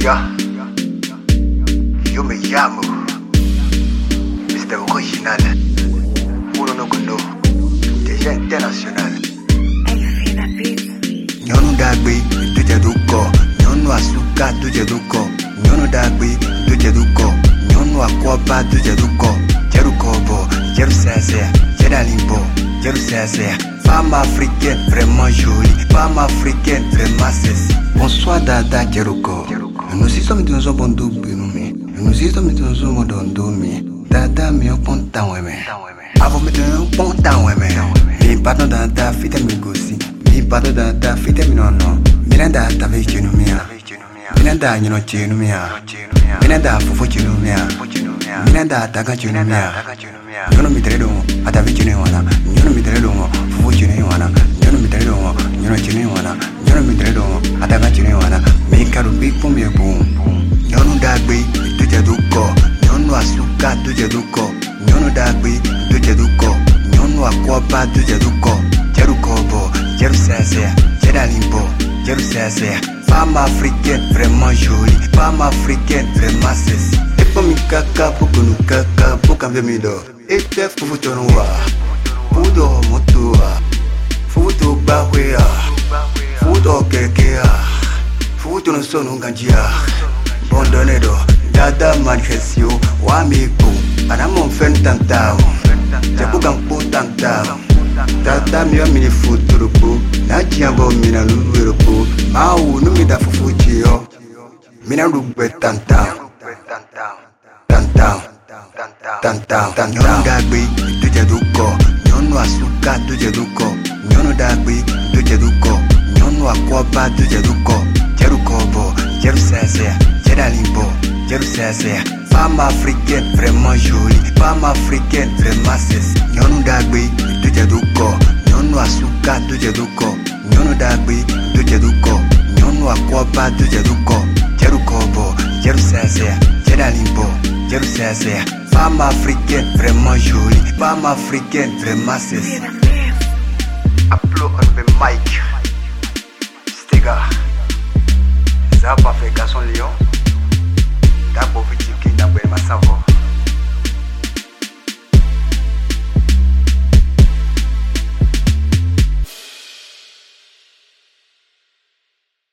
Ya, yo me llamo Mr. Original, uno no cono, déjà international. Nyono dagbe, tuje duko, nyono asuka tuje duko, nyono dagbe, tuje duko, nyono akoba tuje duko, Jerukobo, Jerusese, Jedalimbo, Jerusese. Femme africaine vraiment jolie, femme africaine vraiment sexy. Bonsoir Dada Jeruko. Nous y sommes dans un bon double, nous y sommes dans un bon double. Dada mi un bon temps, ouais. Avant de un bon temps, ouais. Mi pardon Dada, fite mi gosi. Mi pardon Dada, fite mi non. Minanda tave chenumia. Minanda nyino chenumia. Minanda fufu chenumia. Minanda taga chenumia. Nyono mitredo, atave chenumia. Nyono mitredo, fufu chenumia. Nyono mitredo, nyono chenumia. Nyono mitredo, ataga chenumia. Make a big for me boom. Nyono dagbe, tuje duko. Nyono asuka tuje duko. Nyono dagbe, tuje duko. Nyono akoba tuje duko. Jerukobo, Jerusese, Jedalimbo, Jerusese. Femme africaine vraiment jolie, femme africaine vraiment sexy. Et pour mi kaka, pour que nous kaka, pour qu'on vienne me do. Et t'es pour ton wa, pour do motua, pour do bahwea, pour do kekea, pour do sonu ganjia. Bon donné do, Dada manifestio, wa mi pou, anamon fen tantao, jabu gampo tantao. Dada mi amini futurupu, na jiambo mina luwerupu, mau numi da fufuchio, mina rugbe tantao, tantao. Nyono dagbe, tuje duko, nyono asuka tuje duko, nyono dagbe, tuje duko, nyono akoba tuje duko, Jerukobo, Jerusese, Jedalimbo, Jerusese. Femme africaine vraiment jolie, femme africaine vraiment sexy. Nyono dagbe, tuje duko, nyono asuka tuje duko, nyono dagbe, tuje duko, nyono akoba tuje duko, Jerukobo, Jerusese, Jedalimbo, Jerusese. Femme africaine vraiment jolie, femme africaine vraiment sexy. Upload on the mic, Stega. Ça va faire garçon lion.